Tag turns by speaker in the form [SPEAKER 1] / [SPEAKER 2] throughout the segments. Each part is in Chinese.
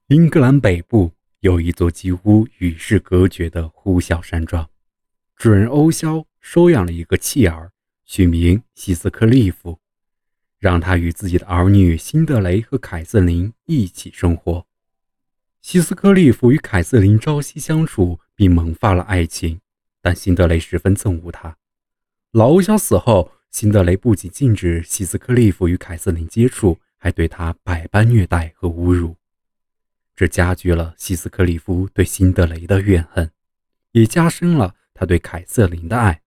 [SPEAKER 1] 英格兰北部有一座几乎与世隔绝的呼啸山庄，主人欧肖收养了一个弃儿，取名希斯克利夫，让他与自己的儿女辛德雷和凯瑟琳一起生活。希斯克利夫与凯瑟琳朝夕相处，并萌发了爱情，但辛德雷十分憎恶他。老欧肖死后，辛德雷不仅禁止希斯克利夫与凯瑟琳接触，还对他百般虐待和侮辱。这加剧了希斯克利夫对辛德雷的怨恨，也加深了他对凯瑟琳的爱。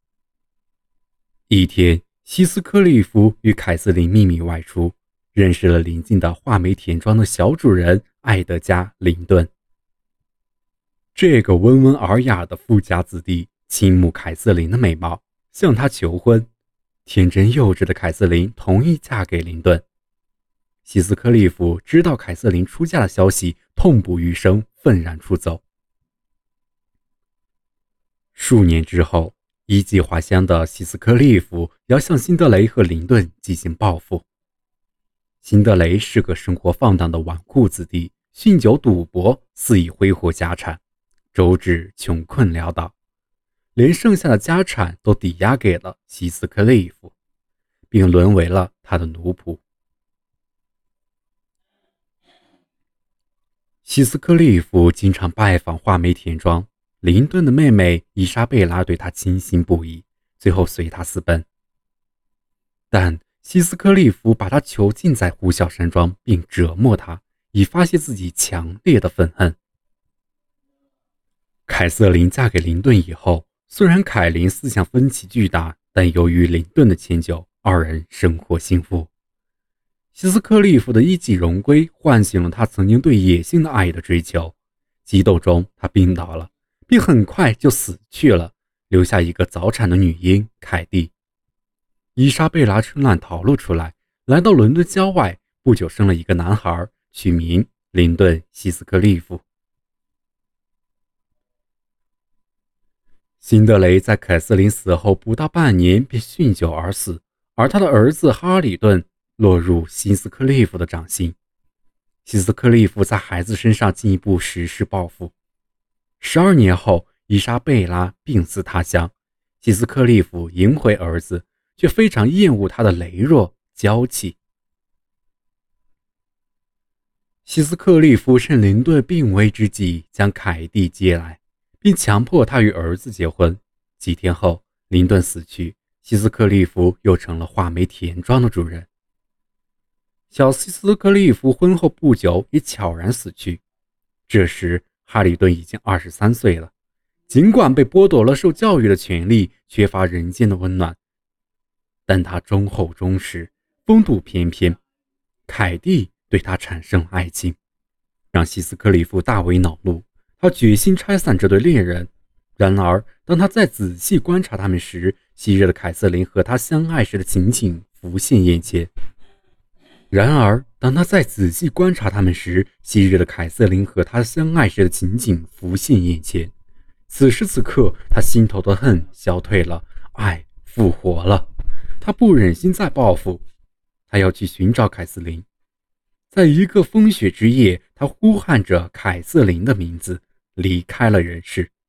[SPEAKER 1] 一天，希斯克利夫与凯瑟琳秘密外出，认识了邻近的画眉田庄的小主人艾德加·林顿。这个温文尔雅的富家子弟倾慕凯瑟琳的美貌，向她求婚。天真幼稚的凯瑟琳同意嫁给林顿。希斯克利夫知道凯瑟琳出嫁的消息，痛不欲生，愤然出走。数年之后，一计划乡的希斯克利夫要向辛德雷和林顿进行报复。辛德雷是个生活放荡的纨绔子弟，酗酒赌博，肆意挥霍家产，周至穷困潦倒，连剩下的家产都抵押给了希斯克利夫，并沦为了他的奴仆。希斯克利夫经常拜访画眉田庄，林顿的妹妹伊莎贝拉对他倾心不已，最后随他私奔。但希斯克利夫把他囚禁在呼啸山庄，并折磨他，以发泄自己强烈的愤恨。凯瑟琳嫁给林顿以后，虽然凯琳思想分歧巨大，但由于林顿的迁就，二人生活幸福。希斯克利夫的一己荣归唤醒了他曾经对野性的爱的追求，激斗中他病倒了，并很快就死去了，留下一个早产的女婴凯蒂。伊莎贝拉趁乱逃了出来，来到伦敦郊外，不久生了一个男孩，取名林顿·希斯克利夫。辛德雷在凯瑟琳死后不到半年便酗酒而死，而他的儿子哈里顿落入希斯克利夫的掌心。希斯克利夫在孩子身上进一步实施报复。12年后，伊莎贝拉病死他乡，希斯克利夫迎回儿子，却非常厌恶他的羸弱娇气。希斯克利夫趁林顿病危之际，将凯蒂接来，并强迫他与儿子结婚。几天后，林顿死去，希斯克利夫又成了画眉田庄的主人。小希斯克利夫婚后不久也悄然死去。这时哈里顿已经23岁了，尽管被剥夺了受教育的权利，缺乏人间的温暖，但他忠厚忠实，风度翩翩。凯蒂对他产生了爱情，让希斯克利夫大为恼怒，他决心拆散这对恋人。然而当他再仔细观察他们时，昔日的凯瑟琳和他相爱时的情景浮现眼前。此时此刻，他心头的恨消退了，爱复活了。他不忍心再报复，他要去寻找凯瑟琳。在一个风雪之夜，他呼喊着凯瑟琳的名字，离开了人世。